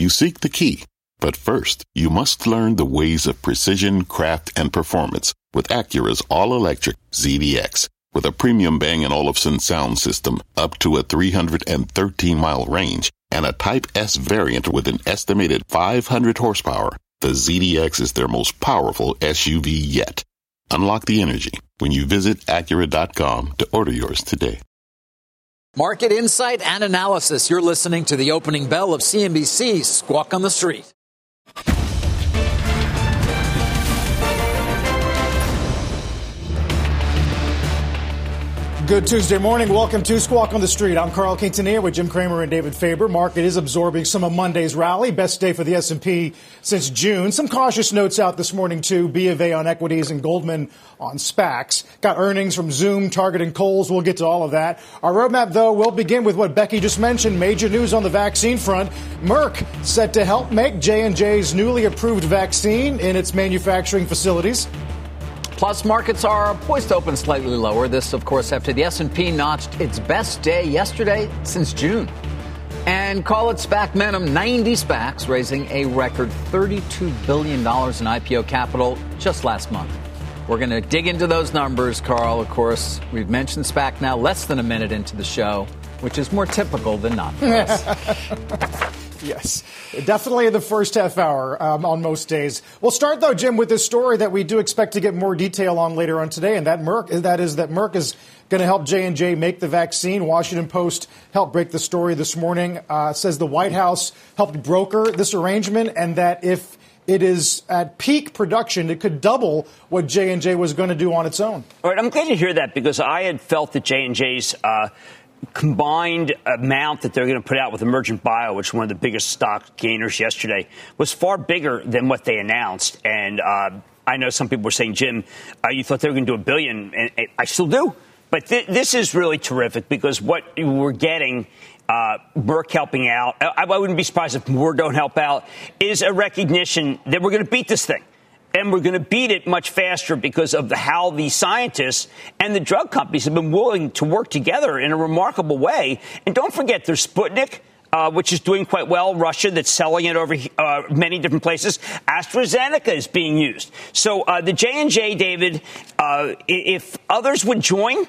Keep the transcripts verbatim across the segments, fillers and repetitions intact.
You seek the key, but first, you must learn the ways of precision, craft, and performance with Acura's all-electric Z D X. With a premium Bang and Olufsen sound system up to a three hundred thirteen mile range and a Type S variant with an estimated five hundred horsepower, the Z D X is their most powerful S U V yet. Unlock the energy when you visit Acura dot com to order yours today. Market insight and analysis. You're listening to the opening bell of C N B C's Squawk on the Street. Good Tuesday morning. Welcome to Squawk on the Street. I'm Carl Quintanilla with Jim Cramer and David Faber. Market is absorbing some of Monday's rally. Best day for the S and P since June. Some cautious notes out this morning, too. B of A on equities and Goldman on SPACs. Got earnings from Zoom, Target, and Kohl's. We'll get to all of that. Our roadmap, though, will begin with what Becky just mentioned. Major news on the vaccine front. Merck set to help make J and J's newly approved vaccine in its manufacturing facilities. Plus, markets are poised to open slightly lower. This, of course, after the S and P notched its best day yesterday since June. And call it SPAC momentum, ninety SPACs, raising a record thirty-two billion dollars in I P O capital just last month. We're going to dig into those numbers, Carl. Of course, we've mentioned SPAC now less than a minute into the show, which is more typical than not for us. Yes, definitely in the first half hour um, on most days. We'll start, though, Jim, with this story that we do expect to get more detail on later on today, and that Merck, that is that Merck is going to help J and J make the vaccine. Washington Post helped break the story this morning, uh, says the White House helped broker this arrangement, and that if it is at peak production, it could double what J and J was going to do on its own. All right, I'm glad to hear that, because I had felt that J and J's uh, combined amount that they're going to put out with Emergent Bio, which is one of the biggest stock gainers yesterday, was far bigger than what they announced. And uh, I know some people were saying, Jim, uh, you thought they were going to do a billion, and, and I still do. But th- this is really terrific, because what we're getting, uh, Merck helping out, I, I wouldn't be surprised if more don't help out, is a recognition that we're going to beat this thing. And we're going to beat it much faster because of the, how the scientists and the drug companies have been willing to work together in a remarkable way. And don't forget, there's Sputnik, uh, which is doing quite well. Russia, that's selling it over uh, many different places. AstraZeneca is being used. So uh, the J and J, David, uh, if others would join,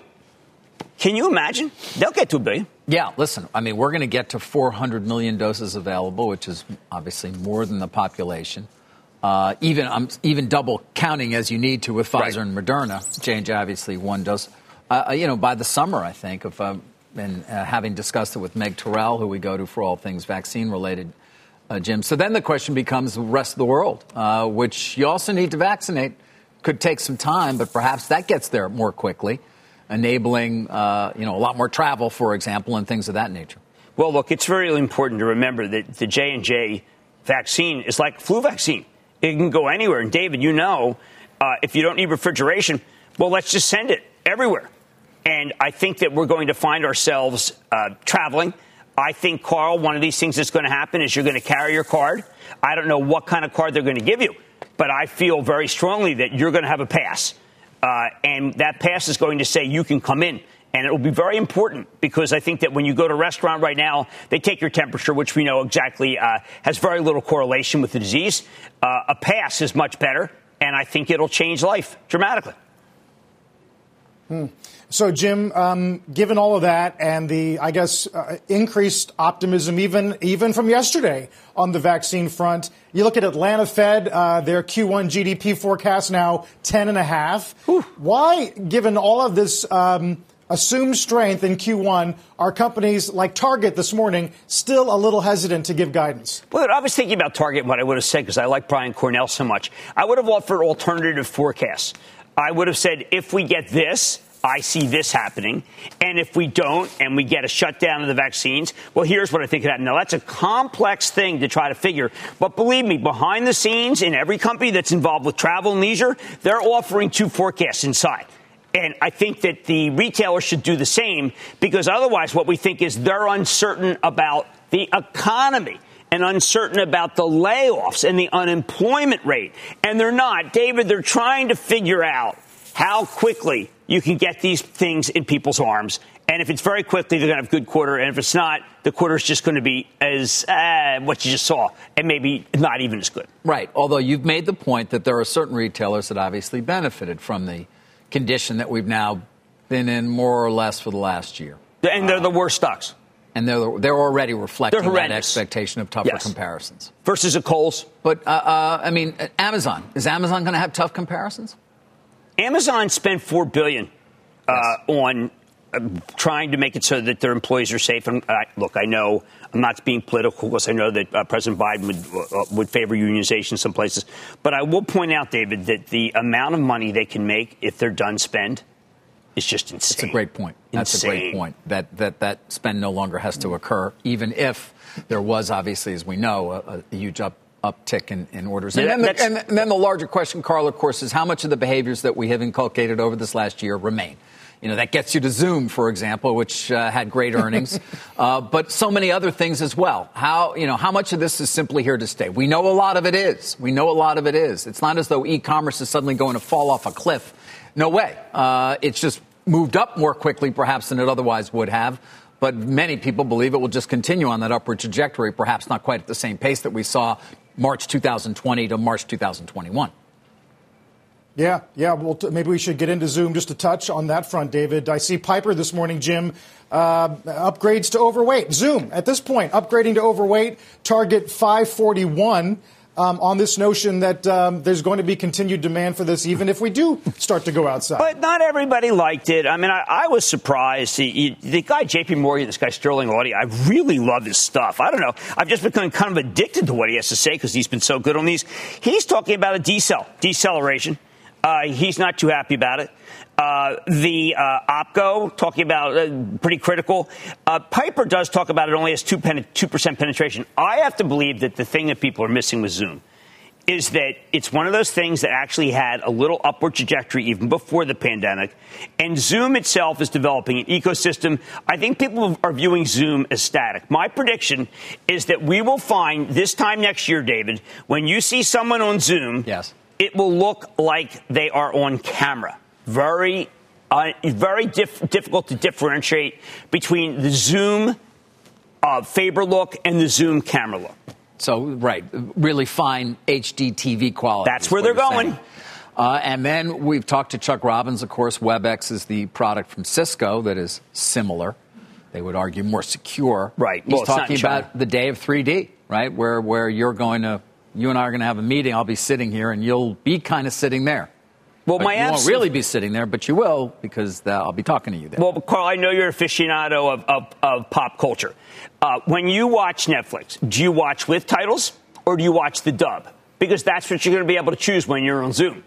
can you imagine? They'll get to a billion. Yeah, listen, I mean, we're going to get to four hundred million doses available, which is obviously more than the population. Uh, even um, even double counting as you need to with Pfizer right. and Moderna. J and J obviously one dose. Uh, you know, by the summer, I think, of uh, and uh, having discussed it with Meg Terrell, who we go to for all things vaccine related, uh, Jim. So then the question becomes the rest of the world, uh, which you also need to vaccinate. Could take some time, but perhaps that gets there more quickly, enabling uh, you know a lot more travel, for example, and things of that nature. Well, look, it's very important to remember that the J and J vaccine is like flu vaccine. It can go anywhere. And, David, you know, uh, if you don't need refrigeration, well, let's just send it everywhere. And I think that we're going to find ourselves uh, traveling. I think, Carl, one of these things that's going to happen is you're going to carry your card. I don't know what kind of card they're going to give you, but I feel very strongly that you're going to have a pass. Uh, and that pass is going to say you can come in. And it will be very important, because I think that when you go to a restaurant right now, they take your temperature, which we know exactly uh, has very little correlation with the disease. Uh, a pass is much better, and I think it'll change life dramatically. Hmm. So, Jim, um, given all of that and the, I guess, uh, increased optimism even even from yesterday on the vaccine front, you look at Atlanta Fed, uh, their Q one G D P forecast now ten and a half. Whew. Why, given all of this um assumed strength in Q one, are companies like Target this morning still a little hesitant to give guidance? Well, I was thinking about Target and what I would have said, because I like Brian Cornell so much. I would have offered alternative forecasts. I would have said, if we get this, I see this happening. And if we don't, and we get a shutdown of the vaccines, well, here's what I think could happen. Now, that's a complex thing to try to figure. But believe me, behind the scenes, in every company that's involved with travel and leisure, they're offering two forecasts inside. And I think that the retailers should do the same, because otherwise what we think is they're uncertain about the economy and uncertain about the layoffs and the unemployment rate. And they're not. David, they're trying to figure out how quickly you can get these things in people's arms. And if it's very quickly, they're going to have a good quarter. And if it's not, the quarter is just going to be as uh, what you just saw, and maybe not even as good. Right. Although you've made the point that there are certain retailers that obviously benefited from the condition that we've now been in more or less for the last year. And they're the worst stocks. And they're they're already reflecting they're that expectation of tougher yes. comparisons. Versus a Kohl's. But, uh, uh, I mean, Amazon. Is Amazon going to have tough comparisons? Amazon spent four billion dollars uh, yes. on uh, trying to make it so that their employees are safe. And uh, look, I know I'm not being political because I know that uh, President Biden would uh, would favor unionization in some places. But I will point out, David, that the amount of money they can make if they're done spend is just insane. That's a great point. That's insane. a great point. That that that spend no longer has to occur, even if there was obviously, as we know, a, a huge up. uptick in, in orders. And, yeah, then the, and, and then the larger question, Carl, of course, is how much of the behaviors that we have inculcated over this last year remain? You know, that gets you to Zoom, for example, which uh, had great earnings, uh, but so many other things as well. How, you know, how much of this is simply here to stay? We know a lot of it is. We know a lot of it is. It's not as though e-commerce is suddenly going to fall off a cliff. No way. Uh, it's just moved up more quickly, perhaps, than it otherwise would have. But many people believe it will just continue on that upward trajectory, perhaps not quite at the same pace that we saw March two thousand twenty to March two thousand twenty-one. Yeah, yeah. Well, t- maybe we should get into Zoom just a touch on that front, David. I see Piper this morning, Jim, uh, upgrades to overweight. Zoom, at this point, upgrading to overweight, target five forty-one. Um, on this notion that um, there's going to be continued demand for this, even if we do start to go outside. But not everybody liked it. I mean, I, I was surprised. The, the guy, J P Morgan, this guy, Sterling Auty, I really love his stuff. I don't know. I've just become kind of addicted to what he has to say because he's been so good on these. He's talking about a decel, deceleration. Uh, he's not too happy about it. Uh, the uh, OPCO, talking about uh, pretty critical. Uh, Piper does talk about it only has two percent penetration. I have to believe that the thing that people are missing with Zoom is that it's one of those things that actually had a little upward trajectory even before the pandemic. And Zoom itself is developing an ecosystem. I think people are viewing Zoom as static. My prediction is that we will find this time next year, David, when you see someone on Zoom, yes. it will look like they are on camera. Very, uh, very diff- difficult to differentiate between the Zoom uh, Faber look and the Zoom camera look. So, right, really fine H D T V quality. That's where they're going. Uh, and then we've talked to Chuck Robbins, of course. WebEx is the product from Cisco that is similar. They would argue more secure. Right. He's well, talking about the day of three D, right, where where you're going to, you and I are going to have a meeting. I'll be sitting here, and you'll be kind of sitting there. Well, but my you abs- won't really be sitting there, but you will because uh, I'll be talking to you there. Well, Carl, I know you're an aficionado of, of, of pop culture. Uh, when you watch Netflix, do you watch with titles or do you watch the dub? Because that's what you're going to be able to choose when you're on Zoom.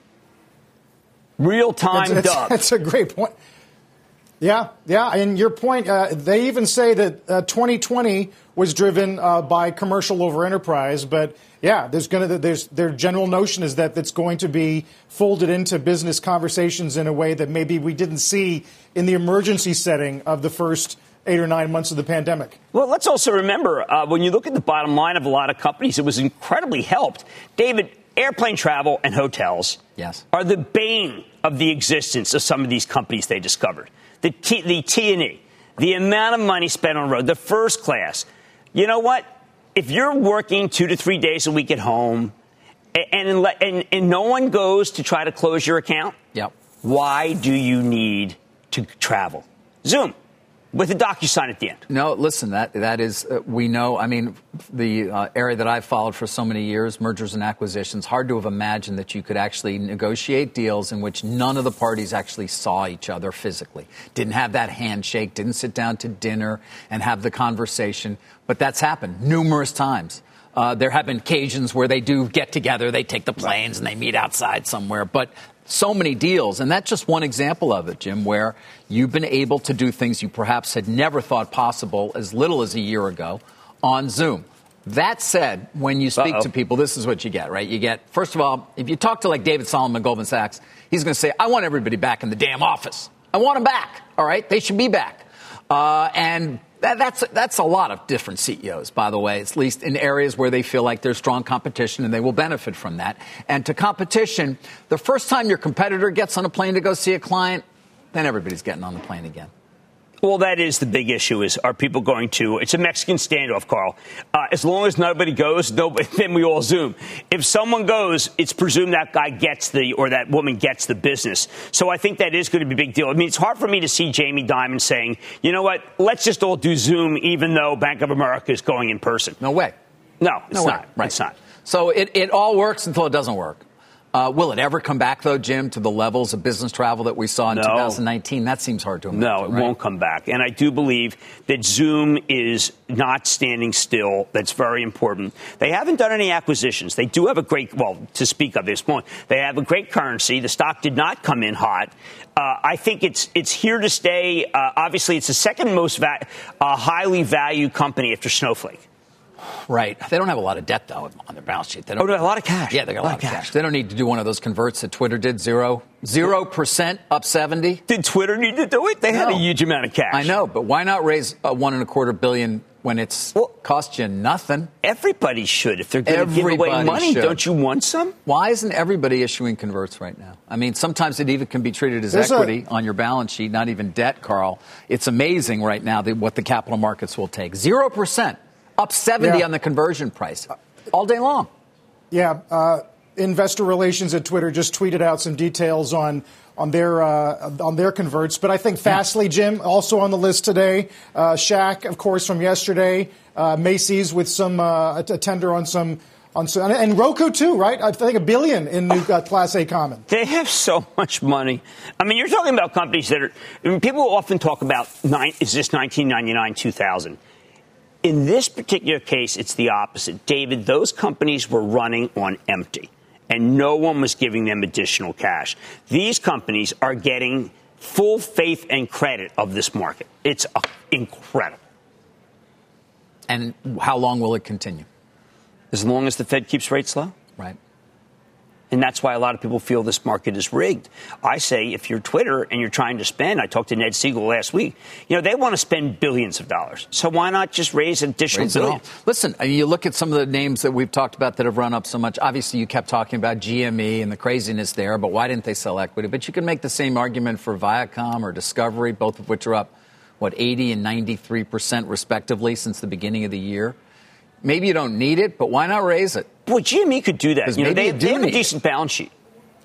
Real-time that's, dub. That's a great point. Yeah, yeah. And your point, uh, they even say that uh, twenty twenty was driven uh, by commercial over enterprise. But, yeah, there's going to there's their general notion is that it's going to be folded into business conversations in a way that maybe we didn't see in the emergency setting of the first eight or nine months of the pandemic. Well, let's also remember, uh, when you look at the bottom line of a lot of companies, it was incredibly helped. David, airplane travel and hotels yes. are the bane of the existence of some of these companies they discovered. The T, the T and E, the amount of money spent on the road, the first class. You know what? If you're working two to three days a week at home and, and, and, and no one goes to try to close your account, yep. why do you need to travel? Zoom. With a DocuSign at the end. No, listen, that that is, uh, we know, I mean, the uh, area that I've followed for so many years, mergers and acquisitions, hard to have imagined that you could actually negotiate deals in which none of the parties actually saw each other physically. Didn't have that handshake, didn't sit down to dinner and have the conversation. But that's happened numerous times. Uh, there have been occasions where they do get together, they take the planes and they meet outside somewhere. But so many deals, and that's just one example of it, Jim, where you've been able to do things you perhaps had never thought possible as little as a year ago on Zoom. That said, when you speak Uh-oh. to people, this is what you get, right? You get, first of all, if you talk to like David Solomon, Goldman Sachs, he's going to say, I want everybody back in the damn office. I want them back, all right? They should be back. Uh, and That, that's that's a lot of different C E Os, by the way, at least in areas where they feel like there's strong competition and they will benefit from that. And to competition, the first time your competitor gets on a plane to go see a client, then everybody's getting on the plane again. Well, that is the big issue is, are people going to, it's a Mexican standoff, Carl. Uh, as long as nobody goes, nobody, then we all zoom. If someone goes, it's presumed that guy gets the, or that woman gets the business. So I think that is going to be a big deal. I mean, it's hard for me to see Jamie Dimon saying, you know what, let's just all do Zoom, even though Bank of America is going in person. No way. No, it's no not. Way. Right. It's not. So it, it all works until it doesn't work. Uh, will it ever come back, though, Jim, to the levels of business travel that we saw in no. two thousand nineteen? That seems hard to imagine. No, it right? won't come back. And I do believe that Zoom is not standing still. That's very important. They haven't done any acquisitions. They do have a great, well, to speak of this point, they have a great currency. The stock did not come in hot. Uh, I think it's it's here to stay. Uh, obviously, it's the second most va- uh, highly valued company after Snowflake. Right. They don't have a lot of debt, though, on their balance sheet. They don't oh, no, a lot of cash. Yeah, they got a lot, lot of cash. cash. They don't need to do one of those converts that Twitter did, zero. Zero percent up seventy. Did Twitter need to do it? They no. had a huge amount of cash. I know, but why not raise uh, one and a quarter billion when it's well, cost you nothing? Everybody should. If they're going to give away money, should. Don't you want some? Why isn't everybody issuing converts right now? I mean, sometimes it even can be treated as There's equity a- on your balance sheet, not even debt, Carl. It's amazing right now that what the capital markets will take. Zero percent. Up seventy yeah. on the conversion price all day long. Yeah. Uh, investor relations at Twitter just tweeted out some details on on their uh, on their converts. But I think Fastly, yeah. Jim, also on the list today. Uh, Shaq, of course, from yesterday. Uh, Macy's with some uh, a tender on some. On some, and Roku, too, right? I think a billion in new uh, Class A common. They have so much money. I mean, you're talking about companies that are I mean, people often talk about nine, is this nineteen ninety-nine, two thousand? In this particular case, it's the opposite. David, those companies were running on empty, and no one was giving them additional cash. These companies are getting full faith and credit of this market. It's uh, incredible. And how long will it continue? As long as the Fed keeps rates low. Right. And that's why a lot of people feel this market is rigged. I say if you're Twitter and you're trying to spend, I talked to Ned Siegel last week, you know, they want to spend billions of dollars. So why not just raise an additional raise billion? Listen, you look at some of the names that we've talked about that have run up so much. Obviously, you kept talking about G M E and the craziness there, but why didn't they sell equity? But you can make the same argument for Viacom or Discovery, both of which are up, what, eighty and ninety-three percent respectively since the beginning of the year. Maybe you don't need it, but why not raise it? Well, G M E could do that. You know, they, do they have a decent it. balance sheet.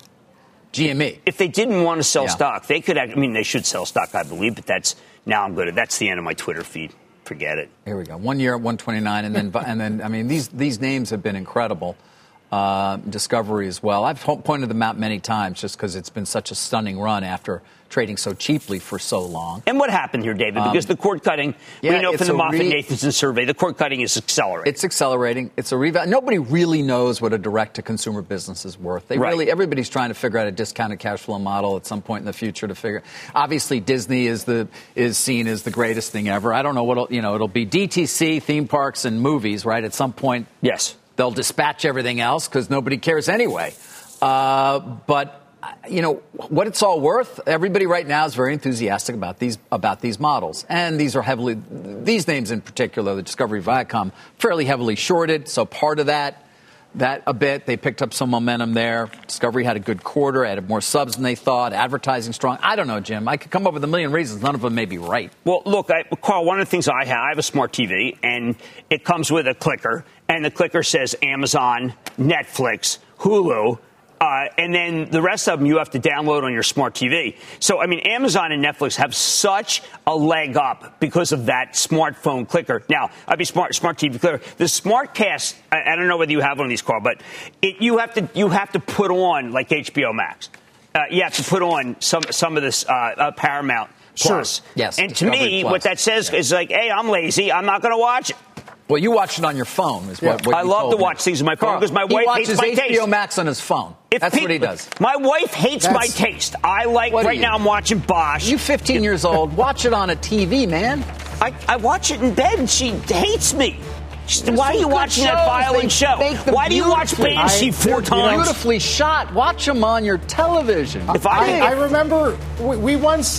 G M E. If they didn't want to sell yeah. stock, they could. I mean, they should sell stock, I believe. But that's now I'm good. That's the end of my Twitter feed. Forget it. Here we go. One year at one twenty-nine, and then and then I mean these these names have been incredible. Uh, Discovery as well. I've pointed them out many times just because it's been such a stunning run after trading so cheaply for so long. And what happened here, David? Um, because the cord cutting, yeah, we know from the Moffett-Nathanson survey, the cord cutting is accelerating. It's accelerating. It's a reval. Nobody really knows what a direct-to-consumer business is worth. They right. really, everybody's trying to figure out a discounted cash flow model at some point in the future to figure. Obviously, Disney is the is seen as the greatest thing ever. I don't know what it'll, you know. It'll be D T C, theme parks, and movies, right? At some point, yes. They'll dispatch everything else because nobody cares anyway. Uh, but, you know, what it's all worth, everybody right now is very enthusiastic about these about these models. And these are heavily, these names in particular, the Discovery, Viacom, fairly heavily shorted. So part of that, that a bit, they picked up some momentum there. Discovery had a good quarter, added more subs than they thought, advertising strong. I don't know, Jim. I could come up with a million reasons. None of them may be right. Well, look, I, Carl, one of the things I have, I have a smart T V, and it comes with a clicker. And the clicker says Amazon, Netflix, Hulu, uh, and then the rest of them you have to download on your smart T V. So, I mean, Amazon and Netflix have such a leg up because of that smartphone clicker. Now, I'd be smart, smart T V clicker. The SmartCast, I, I don't know whether you have one of these, Carl, but it, you have to you have to put on like H B O Max. Uh, you have to put on some some of this uh, uh, Paramount Plus. Sure. Yes. And Discovery to me, Plus. what that says yeah. is like, hey, I'm lazy. I'm not going to watch it. Well, you watch it on your phone. Is what, yeah. what I you love told to me. watch things on my phone because my he wife watches hates my H B O taste. Max on his phone. If That's people, what he does. My wife hates That's, my taste. I like right now I'm watching Bosch. You fifteen years old. Watch it on a T V, man. I, I watch it in bed and she hates me. She, why are you watching shows. that violent they show? Why do you watch Banshee four times? Beautifully shot. Watch them on your television. If I, I, I remember we, we once...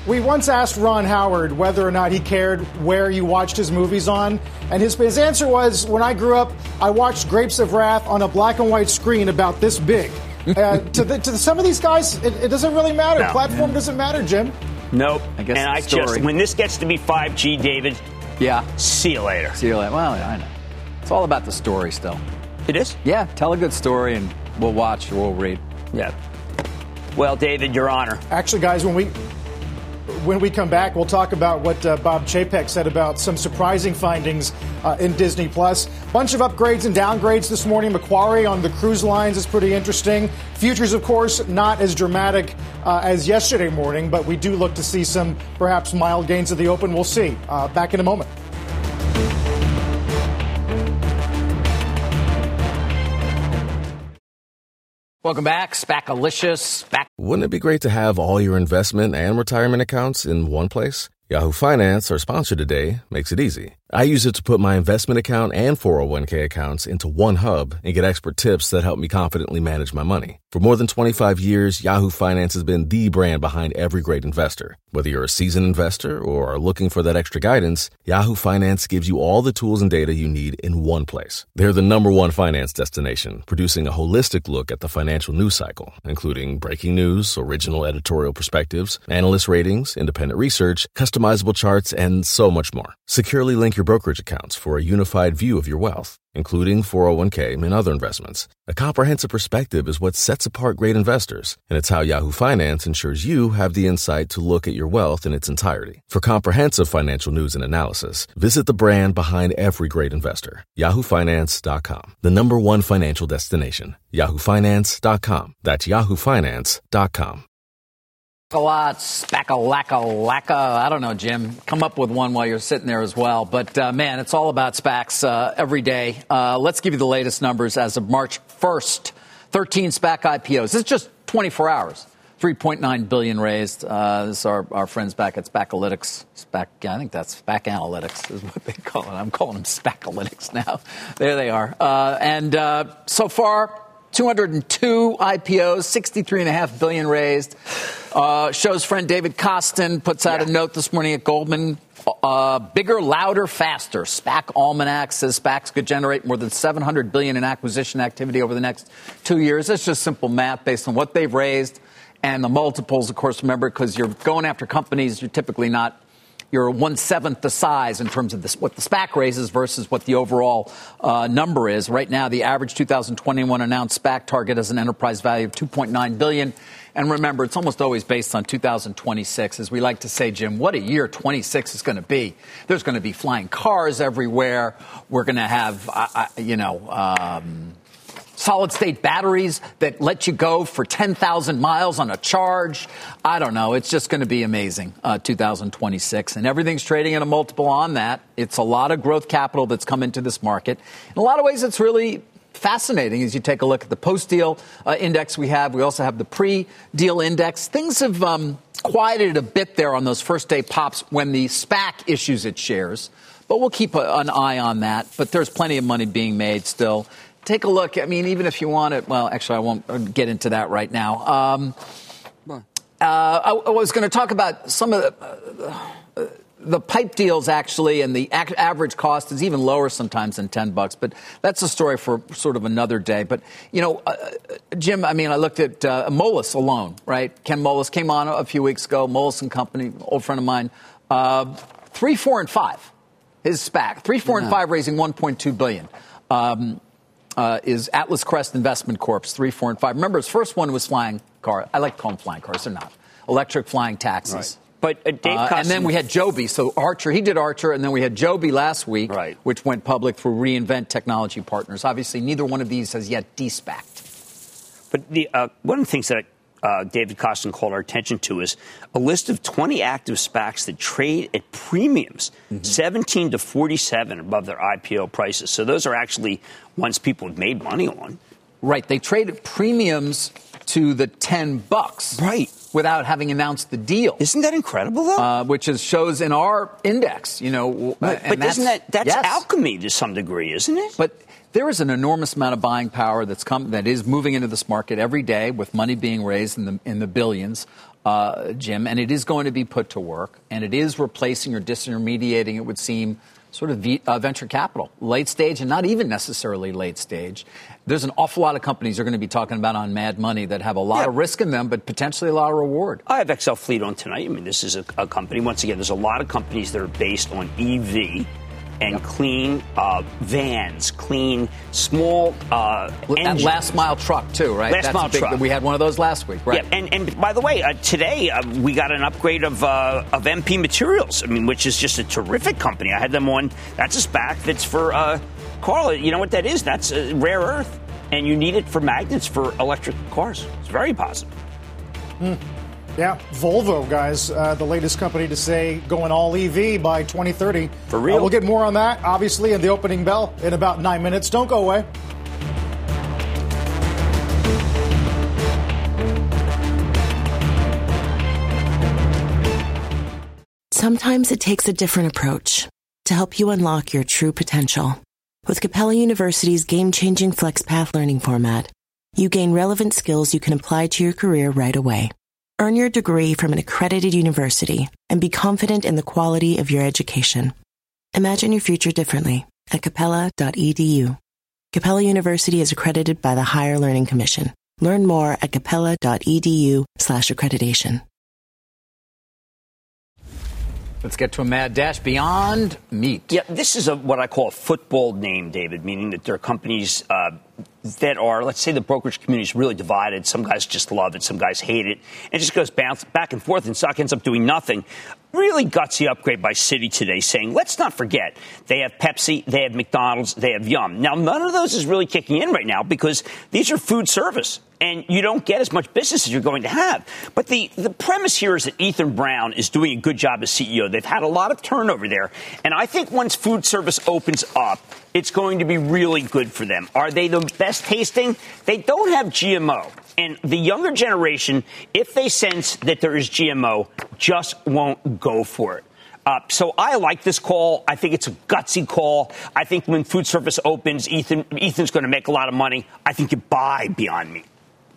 we once asked Ron Howard whether or not he cared where you watched his movies on, and his, his answer was, when I grew up, I watched Grapes of Wrath on a black and white screen about this big. Uh, to, the, to the, some of these guys, it, it doesn't really matter. No. Platform Yeah. doesn't matter, Jim. Nope. I guess and the I story. just, when this gets to be five G, David, Yeah. see you later. See you later. Well, I know. It's all about the story still. It is? Yeah, tell a good story and we'll watch or we'll read. Yeah. Well, David, Your Honor. Actually, guys, when we when we come back, we'll talk about what uh, Bob Chapek said about some surprising findings uh, in Disney Plus. Bunch of upgrades and downgrades this morning. Macquarie on the cruise lines is pretty interesting. Futures, of course, not as dramatic uh, as yesterday morning, but we do look to see some perhaps mild gains at the open. We'll see. Uh, back in a moment. Welcome back, Spackalicious. Spack. Wouldn't it be great to have all your investment and retirement accounts in one place? Yahoo Finance, our sponsor today, makes it easy. I use it to put my investment account and four oh one k accounts into one hub and get expert tips that help me confidently manage my money. For more than twenty-five years, Yahoo Finance has been the brand behind every great investor. Whether you're a seasoned investor or are looking for that extra guidance, Yahoo Finance gives you all the tools and data you need in one place. They're the number one finance destination, producing a holistic look at the financial news cycle, including breaking news, original editorial perspectives, analyst ratings, independent research, customizable charts, and so much more. Securely link your brokerage accounts for a unified view of your wealth, including four oh one k and other investments. A comprehensive perspective is what sets apart great investors, and it's how Yahoo Finance ensures you have the insight to look at your wealth in its entirety. For comprehensive financial news and analysis, visit the brand behind every great investor, yahoo finance dot com, the number one financial destination, yahoo finance dot com. That's yahoo finance dot com. A lot, spack-a-lack-a-lacka. I don't know, Jim. Come up with one while you're sitting there as well. But, uh, man, it's all about SPACs uh, every day. Uh, let's give you the latest numbers as of March first. thirteen SPAC I P Os. This is just twenty-four hours. three point nine billion dollars raised. Uh, this is our, our friends back at Spackalytics. Spac, I think that's Spac Analytics is what they call it. I'm calling them Spackalytics now. There they are. Uh, and uh, so far, two hundred two I P Os, sixty-three point five billion dollars raised. Uh, show's friend David Kostin puts out yeah. a note this morning at Goldman. Uh, bigger, louder, faster. SPAC Almanac says SPACs could generate more than seven hundred billion dollars in acquisition activity over the next two years. That's just simple math based on what they've raised and the multiples, of course, remember, because you're going after companies, you're typically not, you're one-seventh the size in terms of this, what the SPAC raises versus what the overall uh, number is. Right now, the average two thousand twenty-one announced SPAC target has an enterprise value of two point nine billion dollars. And remember, it's almost always based on two thousand twenty-six. As we like to say, Jim, what a year twenty-six is going to be. There's going to be flying cars everywhere. We're going to have, uh, uh, you know, um, solid-state batteries that let you go for ten thousand miles on a charge. I don't know. It's just going to be amazing, uh, two thousand twenty-six. And everything's trading at a multiple on that. It's a lot of growth capital that's come into this market. In a lot of ways, it's really fascinating as you take a look at the post-deal uh, index we have. We also have the pre-deal index. Things have um, quieted a bit there on those first-day pops when the SPAC issues its shares. But we'll keep a, an eye on that. But there's plenty of money being made still. Take a look. I mean, even if you want it, well, actually, I won't get into that right now. Um, uh, I, I was going to talk about some of the, uh, the pipe deals, actually, and the ac- average cost is even lower sometimes than ten bucks. But that's a story for sort of another day. But, you know, uh, Jim, I mean, I looked at uh, Moelis alone, right? Ken Moelis came on a few weeks ago, Moelis and Company, old friend of mine. Uh, three, four, and five, his SPAC. Three, four, yeah. and five raising one point two billion dollars. Um, Uh, is Atlas Crest Investment Corp's three, four, and five. Remember, his first one was flying car. I like to call them flying cars. They're not. Electric flying taxis. Right. But uh, Dave uh, Kostin, and then we had Joby. So Archer, he did Archer, and then we had Joby last week, right. which went public through Reinvent Technology Partners. Obviously, neither one of these has yet de-SPACed. But the uh, one of the things that uh, David Kostin called our attention to is a list of twenty active SPACs that trade at premiums, mm-hmm. seventeen to forty-seven above their I P O prices. So those are actually ones people have made money on. Right. They trade at premiums to the ten bucks. Right. Without having announced the deal. Isn't that incredible, though? Uh, which is, shows in our index, you know. But, but isn't that, that's yes. alchemy to some degree, isn't it? But there is an enormous amount of buying power that's come, that is moving into this market every day with money being raised in the, in the billions. uh, Jim, and it is going to be put to work, and it is replacing or disintermediating, it would seem, sort of v- uh, venture capital, late stage and not even necessarily late stage. There's an awful lot of companies you're going to be talking about on Mad Money that have a lot yeah. of risk in them, but potentially a lot of reward. I have X L Fleet on tonight. I mean, this is a, a company. Once again, there's a lot of companies that are based on E V and yep. clean uh, vans, clean small uh, engines. Last mile truck, too, right? Last That's mile big, truck. We had one of those last week, right? Yeah, and, and by the way, uh, today uh, we got an upgrade of uh, of M P Materials, I mean, which is just a terrific company. I had them on. That's a SPAC that's for, uh, Carl, you know what that is? That's uh, rare earth, and you need it for magnets for electric cars. It's very positive. Hmm. Yeah, Volvo, guys, uh, the latest company to say going all E V by twenty thirty. For real? Uh, we'll get more on that, obviously, in the opening bell in about nine minutes. Don't go away. Sometimes it takes a different approach to help you unlock your true potential. With Capella University's game-changing FlexPath learning format, you gain relevant skills you can apply to your career right away. Earn your degree from an accredited university and be confident in the quality of your education. Imagine your future differently at capella dot e d u. Capella University is accredited by the Higher Learning Commission. Learn more at capella dot e d u slash accreditation. Let's get to a mad dash. Beyond Meat. Yeah, this is a, what I call a football name, David, meaning that there are companies uh, that are, let's say the brokerage community is really divided. Some guys just love it. Some guys hate it. And it just goes bounce back and forth, and stock ends up doing nothing. Really gutsy upgrade by Citi today saying, let's not forget, they have Pepsi, they have McDonald's, they have Yum. Now, none of those is really kicking in right now because these are food service, and you don't get as much business as you're going to have. But the, the premise here is that Ethan Brown is doing a good job as C E O. They've had a lot of turnover there. And I think once food service opens up, it's going to be really good for them. Are they the best tasting? They don't have G M O. And the younger generation, if they sense that there is G M O, just won't go for it. Uh, so I like this call. I think it's a gutsy call. I think when food service opens, Ethan Ethan's going to make a lot of money. I think you buy Beyond Meat.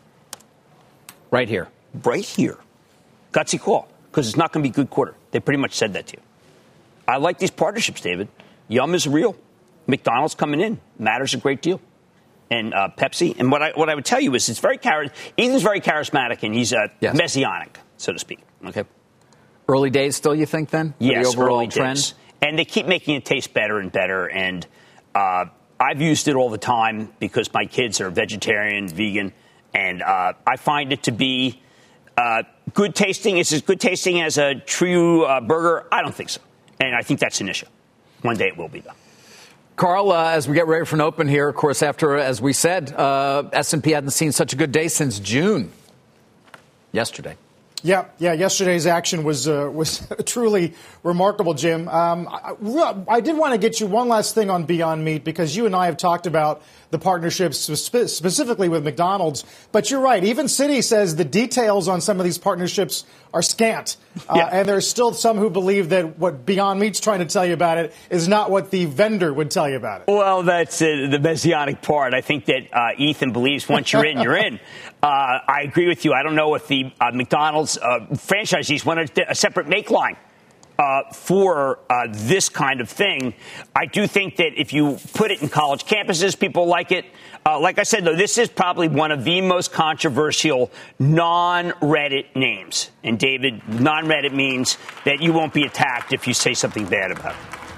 Right here. Right here. Gutsy call. Because it's not going to be a good quarter. They pretty much said that to you. I like these partnerships, David. Yum is real. McDonald's coming in. Matters a great deal. And uh, Pepsi. And what I what I would tell you is it's very char- Ethan's very charismatic, and he's uh, yes. messianic, so to speak. Okay. Early days still, you think, then? Yes, the overall early trend? Days. And they keep making it taste better and better. And uh, I've used it all the time because my kids are vegetarian, vegan, and uh, I find it to be uh, good tasting. Is it as good tasting as a true uh, burger? I don't think so. And I think that's an issue. One day it will be, though. Carl, uh, as we get ready for an open here, of course, after, as we said, uh, S and P hadn't seen such a good day since June. Yesterday. Yeah, yeah. Yesterday's action was uh, was truly remarkable, Jim. Um, I, I did want to get you one last thing on Beyond Meat because you and I have talked about the partnerships spe- specifically with McDonald's. But you're right. Even Citi says the details on some of these partnerships are scant. Uh, yeah. And there's still some who believe that what Beyond Meat's trying to tell you about it is not what the vendor would tell you about it. Well, that's uh, the messianic part. I think that uh, Ethan believes once you're in, you're in. Uh, I agree with you. I don't know if the uh, McDonald's uh, franchisees want a, a separate make line uh, for uh, this kind of thing. I do think that if you put it in college campuses, people like it. Uh, like I said, though, this is probably one of the most controversial non-Reddit names. And, David, non-Reddit means that you won't be attacked if you say something bad about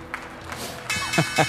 it.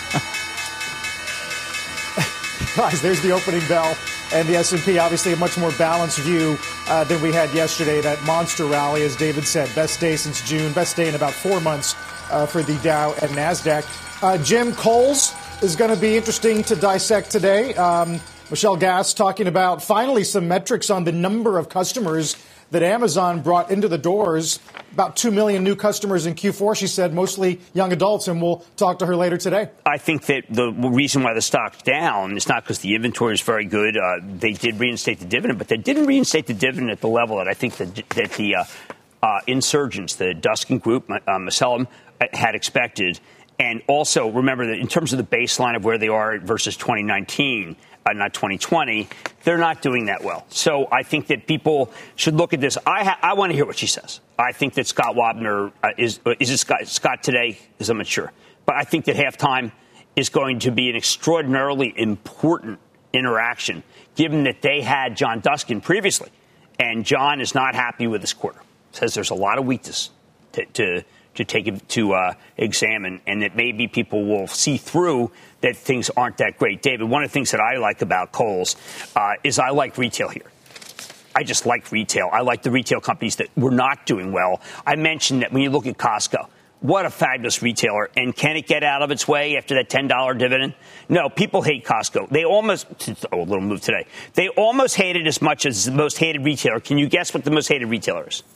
Guys, there's the opening bell. And the S and P, obviously a much more balanced view uh, than we had yesterday. That monster rally, as David said, best day since June, best day in about four months uh, for the Dow and NASDAQ. Uh, Jim, Kohl's is going to be interesting to dissect today. Um, Michelle Gass talking about finally some metrics on the number of customers that Amazon brought into the doors. About two million new customers in Q four, she said, mostly young adults, and we'll talk to her later today. I think that the reason why the stock's down is not because the inventory is very good. Uh, they did reinstate the dividend, but they didn't reinstate the dividend at the level that I think that, that the uh, uh, insurgents, the Duskin Group, uh, Masellam, had expected. And also remember that in terms of the baseline of where they are versus twenty nineteen, uh, not twenty twenty, they're not doing that well. So I think that people should look at this. I ha- I want to hear what she says. I think that Scott Wapner uh, is is it Scott, Scott today? Is I'm not sure, but I think that halftime is going to be an extraordinarily important interaction, given that they had John Duskin previously, and John is not happy with this quarter. Says there's a lot of weakness to. to to take it to uh, examine, and that maybe people will see through that things aren't that great. David, one of the things that I like about Kohl's uh, is I like retail here. I just like retail. I like the retail companies that were not doing well. I mentioned that when you look at Costco, what a fabulous retailer. And can it get out of its way after that ten dollars dividend? No, people hate Costco. They almost, oh, a little move today. They almost hate it as much as the most hated retailer. Can you guess what the most hated retailer is?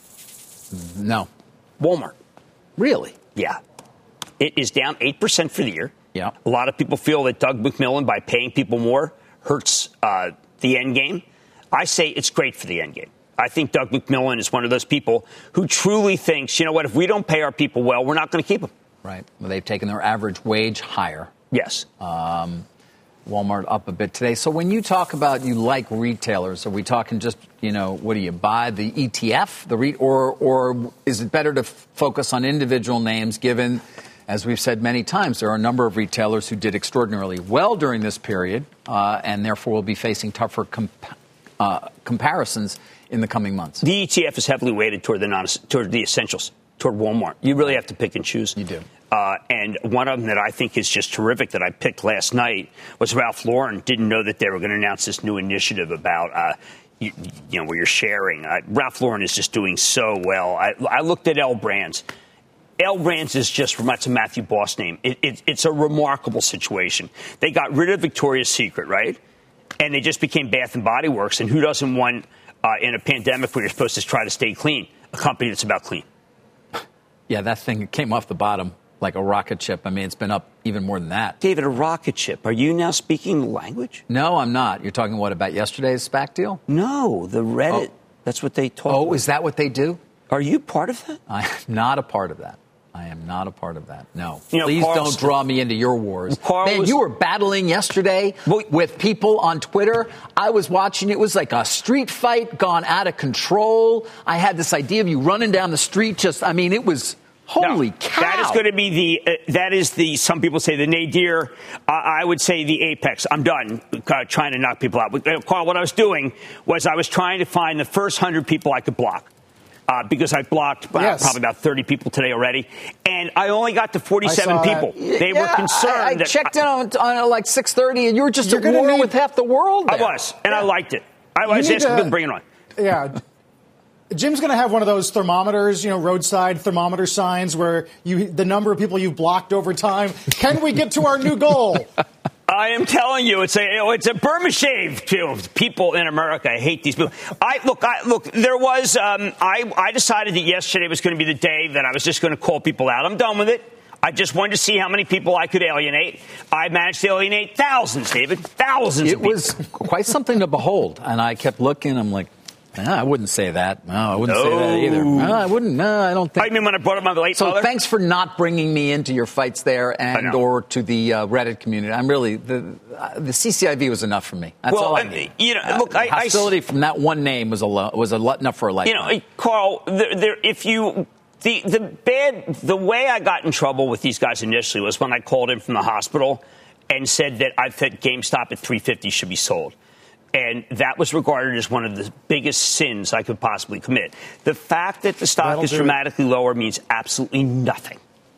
No. Walmart. Really? Yeah. It is down eight percent for the year. Yeah. A lot of people feel that Doug McMillon, by paying people more, hurts uh, the end game. I say it's great for the end game. I think Doug McMillon is one of those people who truly thinks, you know what, if we don't pay our people well, we're not going to keep them. Right. Well, they've taken their average wage higher. Yes. Um, Walmart up a bit today. So when you talk about you like retailers, are we talking just, you know, what do you buy, the E T F, the re- or or is it better to f- focus on individual names given, as we've said many times, there are a number of retailers who did extraordinarily well during this period uh, and therefore will be facing tougher comp- uh, comparisons in the coming months? The E T F is heavily weighted toward the non- toward the essentials, toward Walmart. You really have to pick and choose. You do. Uh, and one of them that I think is just terrific that I picked last night was Ralph Lauren. Didn't know that they were going to announce this new initiative about, uh, you, you know, where you're sharing. Uh, Ralph Lauren is just doing so well. I, I looked at L Brands. L Brands is just, that's a Matthew Boss name. It, it, it's a remarkable situation. They got rid of Victoria's Secret, right? And they just became Bath and Body Works. And who doesn't want, uh, in a pandemic where you're supposed to try to stay clean, a company that's about clean? Yeah, that thing came off the bottom like a rocket ship. I mean, it's been up even more than that. David, a rocket ship. Are you now speaking the language? No, I'm not. You're talking, what, about yesterday's SPAC deal? No, the Reddit. Oh. That's what they talk Oh, about. is that what they do? Are you part of that? I am not a part of that. I am not a part of that. No. You know, Please Carl don't St- draw me into your wars. Carl Man, was- you were battling yesterday Well, with people on Twitter. I was watching. It was like a street fight gone out of control. I had this idea of you running down the street. Just, I mean, it was... Holy no, cow. That is going to be the, uh, that is the, some people say the nadir. Uh, I would say the apex. I'm done uh, trying to knock people out. Uh, Carl, what I was doing was I was trying to find the first hundred people I could block. Uh, because I blocked uh, yes. probably about thirty people today already. And I only got to forty-seven people. That. They yeah, were concerned. I, I that checked in on, on like six thirty, and you were just You're at war need, with half the world there. I was, and yeah. I liked it. I was you asking to, them to bring it on. Yeah. Jim's going to have one of those thermometers, you know, roadside thermometer signs where you the number of people you've blocked over time. Can we get to our new goal? I am telling you, it's a it's a Burma shave to people in America. I hate these people. I look, I look. There was um, I I decided that yesterday was going to be the day that I was just going to call people out. I'm done with it. I just wanted to see how many people I could alienate. I managed to alienate thousands, David, thousands. It of people. was quite something to behold, and I kept looking. I'm like, no, I wouldn't say that. No, I wouldn't no. say that either. No, I wouldn't. No, I don't think. I mean, when I brought up my late so mother. Thanks for not bringing me into your fights there and or to the uh, Reddit community. I'm really the uh, the C C I V was enough for me. That's well, all I uh, need. You know, uh, look, I, hostility I, from that one name was a lo- was a lot enough for a lifetime. You know, Carl, there, there, if you. The the bad the way I got in trouble with these guys initially was when I called in from the hospital and said that I thought GameStop at three fifty should be sold. And that was regarded as one of the biggest sins I could possibly commit. The fact that the stock That'll is dramatically lower means absolutely nothing.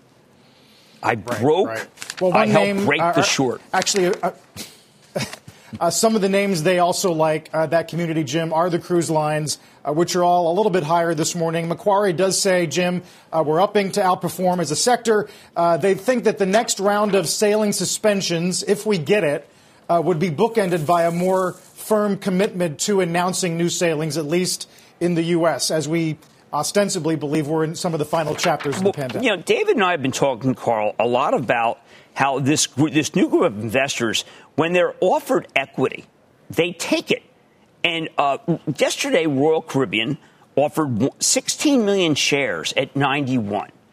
I broke. Right. Well, one I helped name, break uh, the short. Actually, uh, uh, some of the names they also like, uh, that community, Jim, are the cruise lines, uh, which are all a little bit higher this morning. Macquarie does say, Jim, uh, we're upping to outperform as a sector. Uh, they think that the next round of sailing suspensions, if we get it, uh, would be bookended by a more firm commitment to announcing new sailings, at least in the U S, as we ostensibly believe we're in some of the final chapters of well, the pandemic. You know, David and I have been talking, Carl, a lot about how this this new group of investors, when they're offered equity, they take it. And uh, yesterday, Royal Caribbean offered sixteen million shares at ninety-one.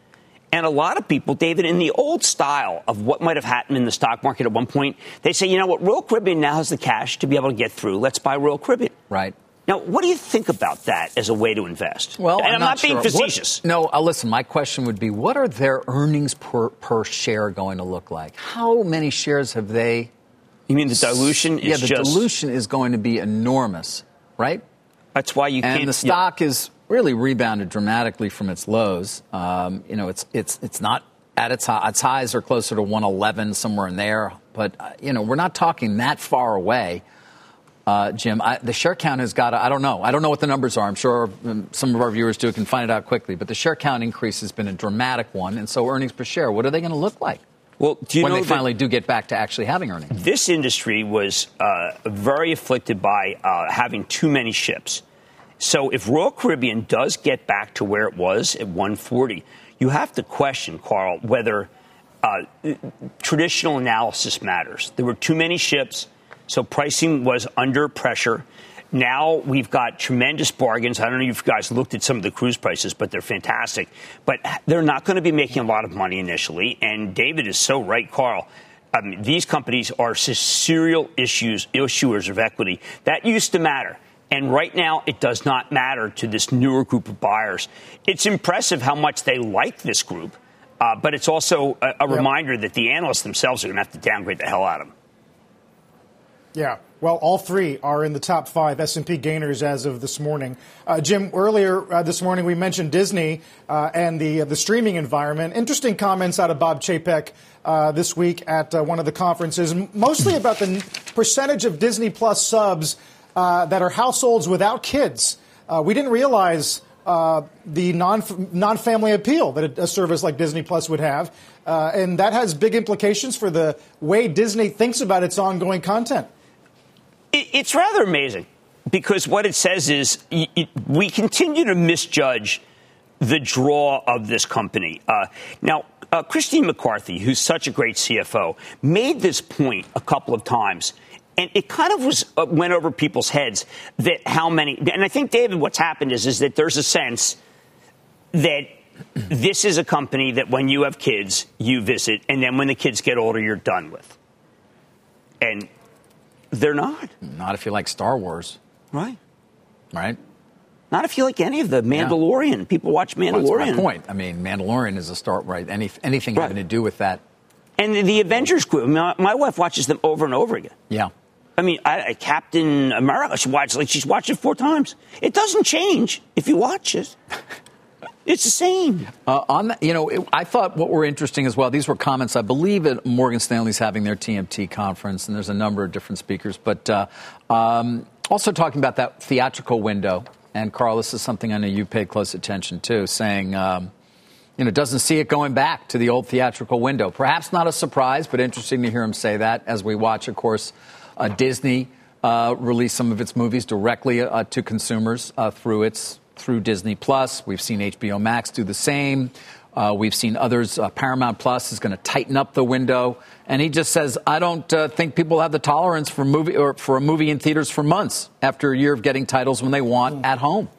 And a lot of people, David, in the old style of what might have happened in the stock market at one point, they say, you know what, Royal Caribbean now has the cash to be able to get through. Let's buy Royal Caribbean. Right. Now, what do you think about that as a way to invest? Well, and I'm, I'm not, not being sure. facetious. What, no, uh, listen, my question would be, what are their earnings per, per share going to look like? How many shares have they? You mean the dilution is Yeah, the just, dilution is going to be enormous, right? That's why you can't. And the stock yeah. is really rebounded dramatically from its lows. Um, you know, it's it's it's not at its high. Its highs are closer to one eleven, somewhere in there. But, uh, you know, we're not talking that far away. Uh, Jim, I, the share count has got to, I don't know. I don't know what the numbers are. I'm sure um, some of our viewers do can find it out quickly. But the share count increase has been a dramatic one. And so earnings per share, what are they going to look like? Well, do you when know they finally do get back to actually having earnings? This industry was uh, very afflicted by uh, having too many ships. So if Royal Caribbean does get back to where it was at one forty, you have to question, Carl, whether uh, traditional analysis matters. There were too many ships. So pricing was under pressure. Now we've got tremendous bargains. I don't know if you guys looked at some of the cruise prices, but they're fantastic. But they're not going to be making a lot of money initially. And David is so right, Carl. I mean, these companies are serial issues, issuers of equity. That used to matter. And right now, it does not matter to this newer group of buyers. It's impressive how much they like this group. Uh, but it's also a, a yep. reminder that the analysts themselves are going to have to downgrade the hell out of them. Yeah, well, all three are in the top five S and P gainers as of this morning. Uh, Jim, earlier uh, this morning we mentioned Disney uh, and the uh, the streaming environment. Interesting comments out of Bob Chapek uh, this week at uh, one of the conferences, mostly about the n- percentage of Disney Plus subs uh, that are households without kids. Uh, we didn't realize uh, the non non-family appeal that a service like Disney Plus would have, uh, and that has big implications for the way Disney thinks about its ongoing content. It's rather amazing because what it says is we continue to misjudge the draw of this company. Uh, now, uh, Christine McCarthy, who's such a great C F O, made this point a couple of times. And it kind of was uh, went over people's heads that how many. And I think, David, what's happened is, is that there's a sense that this is a company that when you have kids, you visit. And then when the kids get older, you're done with. And they're not. Not if you like Star Wars. Right. Right. Not if you like any of the Mandalorian. Yeah. People watch Mandalorian. Well, that's my point. I mean, Mandalorian is a start, right? Any, anything right. having to do with that. And the, the Avengers group. My, my wife watches them over and over again. Yeah. I mean, I, I, Captain America, she watches, like she's watched it four times. It doesn't change if you watch it. It's the same. Uh, on the, you know, it, I thought what were interesting as well, these were comments, I believe, at Morgan Stanley's having their T M T conference, and there's a number of different speakers. But uh, um, also talking about that theatrical window. And, Carl, this is something I know you paid close attention to, saying, um, you know, doesn't see it going back to the old theatrical window. Perhaps not a surprise, but interesting to hear him say that as we watch, of course, uh, Disney uh, release some of its movies directly uh, to consumers uh, through its through Disney Plus. We've seen H B O Max do the same. Uh, we've seen others. Uh, Paramount Plus is going to tighten up the window. And he just says, I don't uh, think people have the tolerance for movie or for a movie in theaters for months after a year of getting titles when they want at home.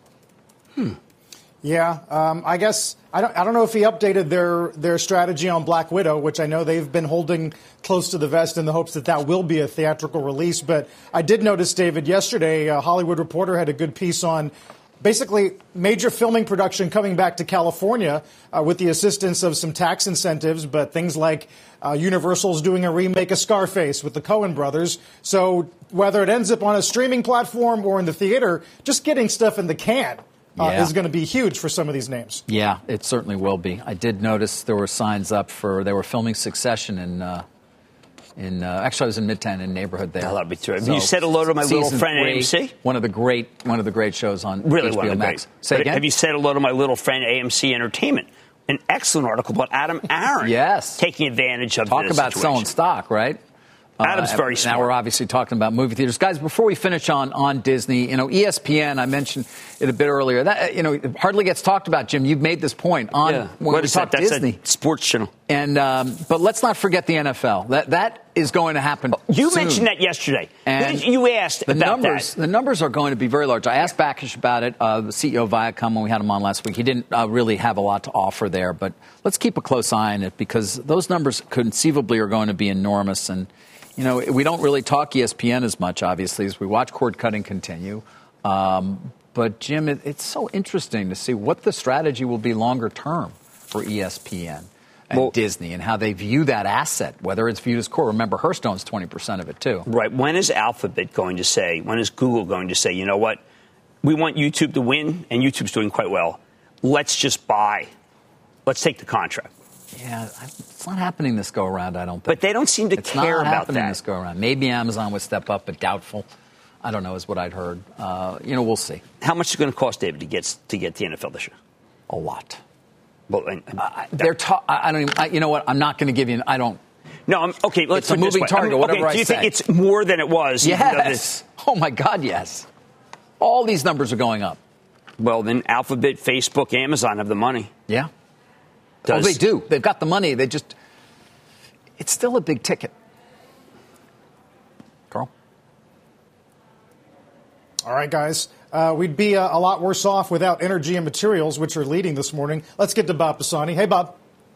Hmm. Yeah, um, I guess I don't. I don't know if he updated their their strategy on Black Widow, which I know they've been holding close to the vest in the hopes that that will be a theatrical release. But I did notice, David, yesterday, uh, Hollywood Reporter had a good piece on basically major filming production coming back to California uh, with the assistance of some tax incentives, but things like uh, Universal's doing a remake of Scarface with the Coen brothers. So whether it ends up on a streaming platform or in the theater, just getting stuff in the can uh, yeah. is going to be huge for some of these names. Yeah, it certainly will be. I did notice there were signs up for, they were filming Succession in uh, In, uh, actually, I was in Midtown, in neighborhood there. I love it too. So, you said hello to my little friend three, at A M C? One of the great, one of the great shows on really H B O one of the Max. great. Say but again? Have you said hello to my little friend A M C Entertainment? An excellent article about Adam Aaron. Yes, taking advantage of talk this about situation. selling stock, right? Adam's uh, very smart. Now we're obviously talking about movie theaters, guys. Before we finish on on Disney, you know, E S P N. I mentioned it a bit earlier. That you know, it hardly gets talked about. Jim, you've made this point on yeah. when what we is talk that? That's Disney a sports channel. And um, but let's not forget the N F L. That that is going to happen You soon. mentioned that yesterday. And you asked the about numbers, that. The numbers are going to be very large. I asked Bakash about it, uh, the C E O of Viacom, when we had him on last week. He didn't uh, really have a lot to offer there, but let's keep a close eye on it because those numbers conceivably are going to be enormous. And, you know, we don't really talk E S P N as much, obviously, as we watch cord cutting continue. Um, but, Jim, it, it's so interesting to see what the strategy will be longer term for E S P N. And well, Disney and how they view that asset, whether it's viewed as core. Remember, Hearthstone is twenty percent of it, too. Right. When is Alphabet going to say, when is Google going to say, you know what, we want YouTube to win, and YouTube's doing quite well. Let's just buy. Let's take the contract. Yeah, it's not happening this go-around, I don't think. But they don't seem to it's care not about happening that. This go-around. Maybe Amazon would step up, but doubtful. I don't know, is what I'd heard. Uh, you know, we'll see. How much is it going to cost, David, to get, to get the N F L this year? A lot. Well, and, and uh, they're ta- I don't even, I, you know what? I'm not going to give you an, I don't. No, I'm, okay, let's it's put a moving this way. target, I mean, whatever okay, I do you say. think it's more than it was? Yes. Oh, my God, yes. All these numbers are going up. Well, then Alphabet, Facebook, Amazon have the money. Yeah. Does, oh, they do. They've got the money. They just, it's still a big ticket. Carl? All right, guys. Uh, we'd be uh, a lot worse off without energy and materials, which are leading this morning. Let's get to Bob Pisani. Hey, Bob.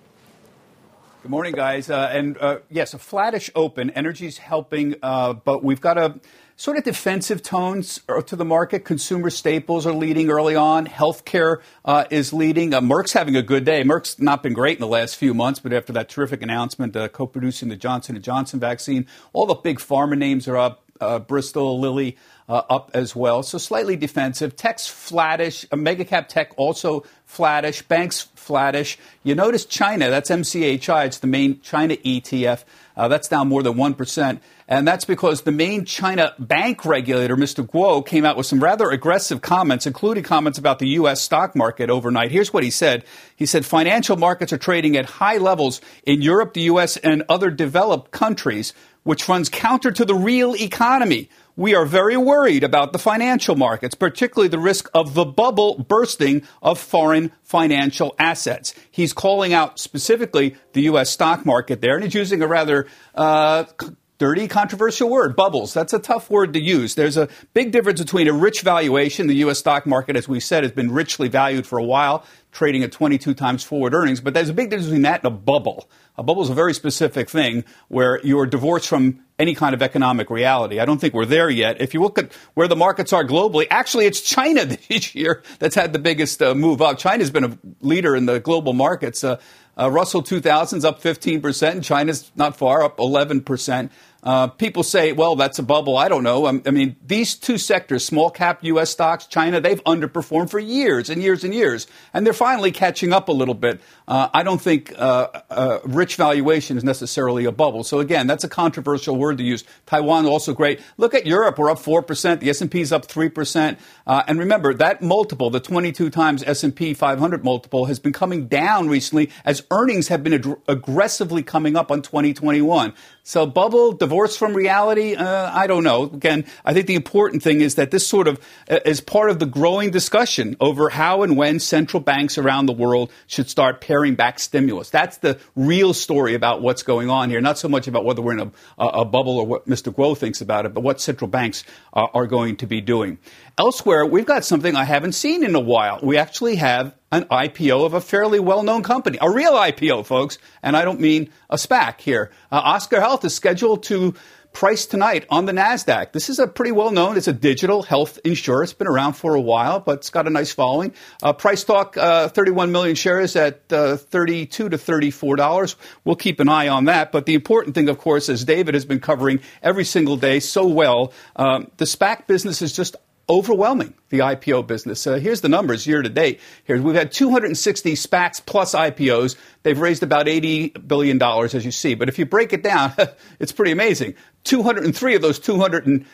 Good morning, guys. Uh, and uh, yes, a flattish open. Energy's helping, uh, but we've got a sort of defensive tones to the market. Consumer staples are leading early on. Healthcare uh, is leading. Uh, Merck's having a good day. Merck's not been great in the last few months, but after that terrific announcement, uh, co-producing the Johnson and Johnson vaccine, all the big pharma names are up. Uh, Bristol, Lilly uh, up as well. So slightly defensive. Tech's flattish. Uh, mega cap tech also flattish. Banks flattish. You notice China, that's M C H I. It's the main China E T F. Uh, that's down more than one percent. And that's because the main China bank regulator, Mister Guo, came out with some rather aggressive comments, including comments about the U S stock market overnight. Here's what he said. He said, financial markets are trading at high levels in Europe, the U S, and other developed countries, which runs counter to the real economy. We are very worried about the financial markets, particularly the risk of the bubble bursting of foreign financial assets. He's calling out specifically the U S stock market there, and he's using a rather uh, dirty, controversial word, bubbles. That's a tough word to use. There's a big difference between a rich valuation. The U S stock market, as we said, has been richly valued for a while, trading at twenty-two times forward earnings. But there's a big difference between that and a bubble. A bubble is a very specific thing where you're divorced from any kind of economic reality. I don't think we're there yet. If you look at where the markets are globally, actually, it's China this year that's had the biggest uh, move up. China's been a leader in the global markets. Uh, uh, Russell two thousand's up fifteen percent, and China's not far, up eleven percent. Uh, people say, well, that's a bubble. I don't know. I, I mean, these two sectors, small cap U S stocks, China, they've underperformed for years and years and years. And they're finally catching up a little bit. Uh, I don't think uh, uh, rich valuation is necessarily a bubble. So, again, that's a controversial word to use. Taiwan also great. Look at Europe. We're up four percent. The S and P's up three percent. Uh, and remember, that multiple, the twenty-two times S and P five hundred multiple, has been coming down recently as earnings have been ad- aggressively coming up on twenty twenty-one. So bubble, divorce from reality, uh, I don't know. Again, I think the important thing is that this sort of uh, is part of the growing discussion over how and when central banks around the world should start paring back stimulus. That's the real story about what's going on here, not so much about whether we're in a, a bubble or what Mister Guo thinks about it, but what central banks uh, are going to be doing. Elsewhere, we've got something I haven't seen in a while. We actually have an I P O of a fairly well-known company, a real I P O, folks, and I don't mean a SPAC here. Uh, Oscar Health is scheduled to price tonight on the NASDAQ. This is a pretty well-known, it's a digital health insurer. It's been around for a while, but it's got a nice following. Uh, price talk, uh, thirty-one million shares at uh, thirty-two to thirty-four dollars. We'll keep an eye on that. But the important thing, of course, as David has been covering every single day so well, um, the SPAC business is just overwhelming the I P O business. Uh, here's the numbers year to date. Here we've had two hundred sixty SPACs plus I P Os. They've raised about eighty billion dollars, as you see. But if you break it down, it's pretty amazing. two hundred three of those two hundred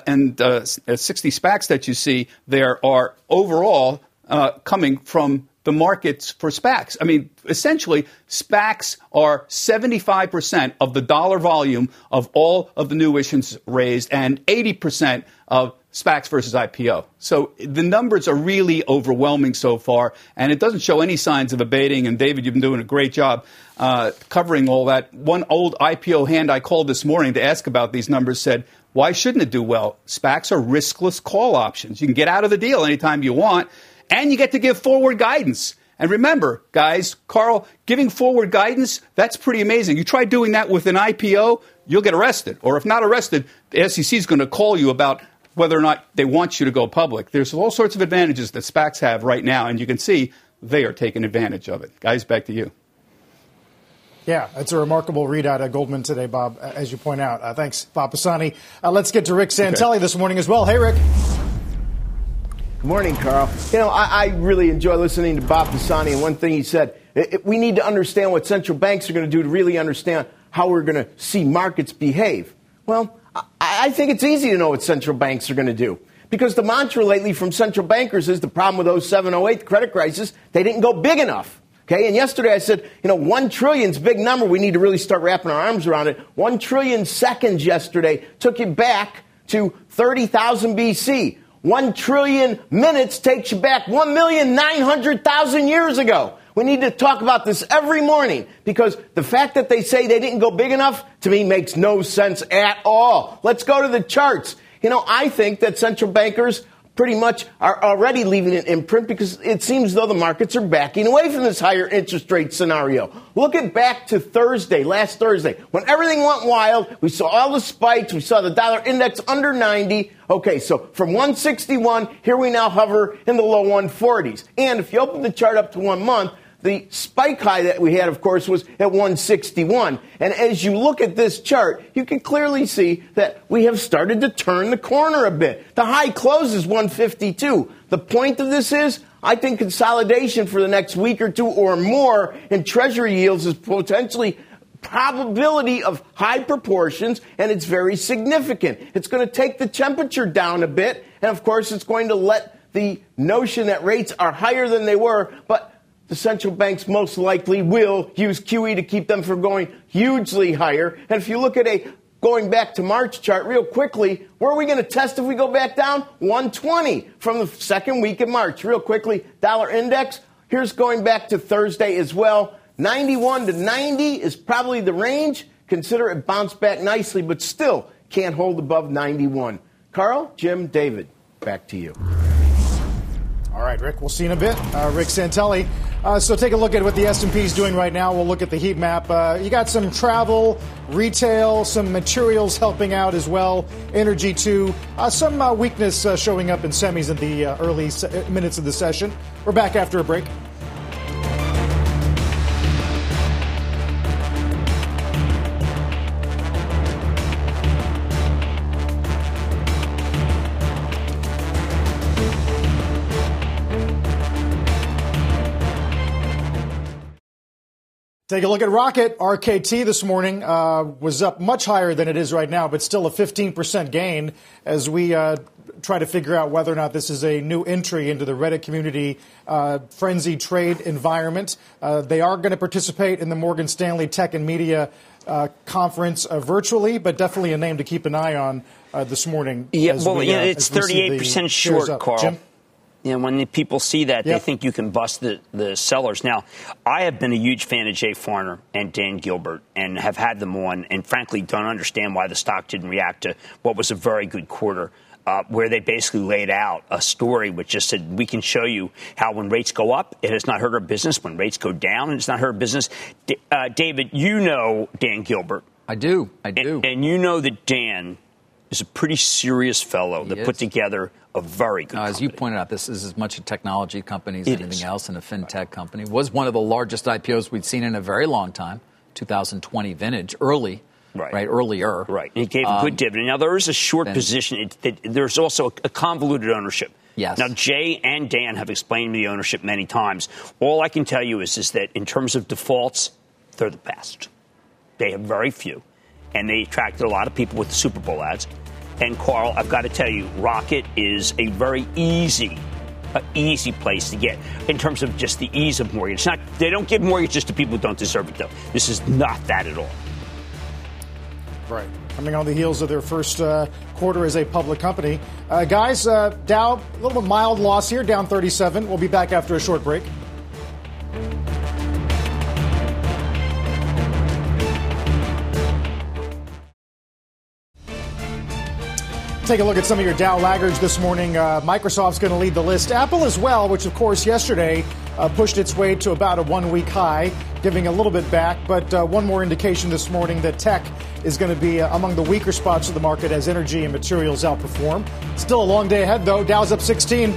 sixty SPACs that you see there are overall uh, coming from the markets for SPACs. I mean, essentially, SPACs are seventy-five percent of the dollar volume of all of the new issues raised and eighty percent of SPACs versus I P O. So the numbers are really overwhelming so far, and it doesn't show any signs of abating. And, David, you've been doing a great job uh, covering all that. One old I P O hand I called this morning to ask about these numbers said, why shouldn't it do well? SPACs are riskless call options. You can get out of the deal anytime you want, and you get to give forward guidance. And remember, guys, Carl, giving forward guidance, that's pretty amazing. You try doing that with an I P O, you'll get arrested. Or if not arrested, the S E C is going to call you about whether or not they want you to go public. There's all sorts of advantages that SPACs have right now, and you can see they are taking advantage of it. Guys, back to you. Yeah, it's a remarkable readout at Goldman today, Bob, as you point out. Uh, thanks, Bob Pisani. Uh, let's get to Rick Santelli okay. this morning as well. Hey, Rick. Good morning, Carl. You know, I, I really enjoy listening to Bob Pisani, and one thing he said, it, it, we need to understand what central banks are going to do to really understand how we're going to see markets behave. Well, I, I think it's easy to know what central banks are going to do, because the mantra lately from central bankers is the problem with oh seven oh eight, the credit crisis, they didn't go big enough. Okay, and yesterday I said, you know, one trillion is a big number. We need to really start wrapping our arms around it. One trillion seconds yesterday took you back to thirty thousand B C. One trillion minutes takes you back one million nine hundred thousand years ago. We need to talk about this every morning, because the fact that they say they didn't go big enough, to me, makes no sense at all. Let's go to the charts. You know, I think that central bankers pretty much are already leaving an imprint, because it seems as though the markets are backing away from this higher interest rate scenario. Look at back to Thursday, last Thursday, when everything went wild. We saw all the spikes. We saw the dollar index under ninety. Okay, so from one sixty-one, here we now hover in the low one forties. And if you open the chart up to one month, the spike high that we had, of course, was at one sixty-one. And as you look at this chart, you can clearly see that we have started to turn the corner a bit. The high close is one fifty-two. The point of this is, I think consolidation for the next week or two or more in Treasury yields is potentially probability of high proportions, and it's very significant. It's going to take the temperature down a bit, and of course it's going to let the notion that rates are higher than they were, but the central banks most likely will use Q E to keep them from going hugely higher. And if you look at a going back to March chart real quickly, where are we going to test if we go back down? one twenty from the second week of March. Real quickly, dollar index, here's going back to Thursday as well. ninety-one to ninety is probably the range. Consider it bounced back nicely, but still can't hold above ninety-one. Carl, Jim, David, back to you. All right, Rick, we'll see in a bit. Uh, Rick Santelli. Uh, so take a look at what the S and P is doing right now. We'll look at the heat map. Uh, you got some travel, retail, some materials helping out as well, energy too. Uh, some uh, weakness uh, showing up in semis in the uh, early se- minutes of the session. We're back after a break. Take a look at Rocket. R K T this morning uh, was up much higher than it is right now, but still a fifteen percent gain as we uh, try to figure out whether or not this is a new entry into the Reddit community uh, frenzy trade environment. Uh, they are going to participate in the Morgan Stanley Tech and Media uh, Conference uh, virtually, but definitely a name to keep an eye on uh, this morning. Yeah, well, we, yeah, uh, it's thirty-eight percent short, Carl. Jim? You know, when the people see that, yep. they think you can bust the, the sellers. Now, I have been a huge fan of Jay Farner and Dan Gilbert and have had them on and, frankly, don't understand why the stock didn't react to what was a very good quarter, uh, where they basically laid out a story which just said, we can show you how when rates go up, it has not hurt our business. When rates go down, it's not hurt our business. D- uh, David, you know Dan Gilbert. I do. I do. And, and you know that Dan is a pretty serious fellow he that is. put together a very good now, as company. you pointed out, this is as much a technology company as it anything is. else, and a fintech company. Was one of the largest I P Os we'd seen in a very long time, two thousand twenty vintage, early, right, right earlier. Right. And it gave a good um, dividend. Now, there is a short then, position. It, it, there's also a convoluted ownership. Yes. Now, Jay and Dan have explained the ownership many times. All I can tell you is, is that in terms of defaults, they're the best. They have very few, and they attracted a lot of people with the Super Bowl ads. And, Carl, I've got to tell you, Rocket is a very easy, uh, easy place to get in terms of just the ease of mortgage. It's not, they don't give mortgages to people who don't deserve it, though. This is not that at all. Right. coming on the heels of their first uh, quarter as a public company. Uh, guys, uh, Dow, a little bit mild loss here, down thirty-seven. We'll be back after a short break. Take a look at some of your Dow laggards this morning. Uh, Microsoft's going to lead the list. Apple as well, which, of course, yesterday uh, pushed its way to about a one-week high, giving a little bit back. But uh, one more indication this morning that tech is going to be uh, among the weaker spots of the market as energy and materials outperform. Still a long day ahead, though. Dow's up sixteen.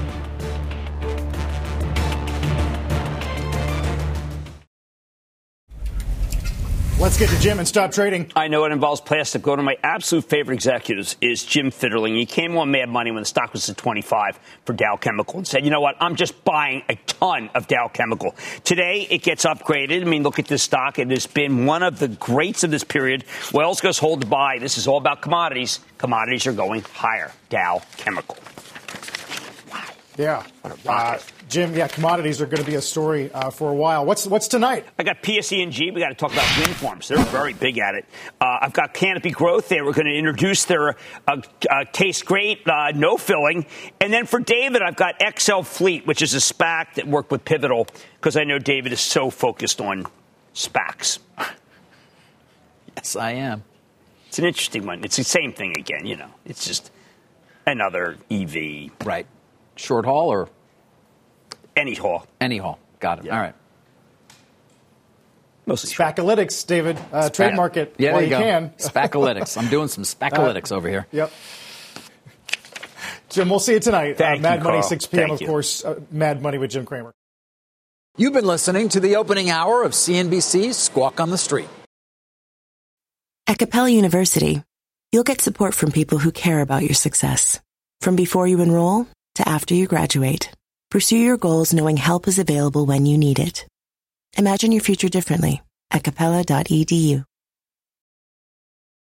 Let's get to Jim and stop trading. I know it involves plastic. One of my absolute favorite executives is Jim Fitterling. He came on Mad Money when the stock was at twenty-five for Dow Chemical and said, you know what, I'm just buying a ton of Dow Chemical. Today, it gets upgraded. I mean, look at this stock. It has been one of the greats of this period. Wells goes hold to buy. This is all about commodities. Commodities are going higher. Dow Chemical. Wow. Yeah. Uh, Jim, yeah, commodities are going to be a story uh, for a while. What's what's tonight? I got P S E and G. We got to talk about wind farms. They're very big at it. Uh, I've got Canopy Growth. They were going to introduce their uh, uh, Taste Great, uh, no filling. And then for David, I've got X L Fleet, which is a SPAC that worked with Pivotal, because I know David is so focused on SPACs. Yes, I am. It's an interesting one. It's the same thing again, you know. It's just another E V. Right. Short haul or? Any haul. Any haul. Got it. Yeah. All right. Mostly Spacalytics, David. Uh, Spac- trademark it yeah, while you, you can. Spacalytics. I'm doing some Spacalytics uh, over here. Yep. Jim, we'll see you tonight. Thank uh, Mad you, Money, Carl. six p.m., Thank of you. course. Uh, Mad Money with Jim Cramer. You've been listening to the opening hour of C N B C's Squawk on the Street. At Capella University, you'll get support from people who care about your success. From before you enroll to after you graduate, pursue your goals knowing help is available when you need it. Imagine your future differently at capella dot e d u.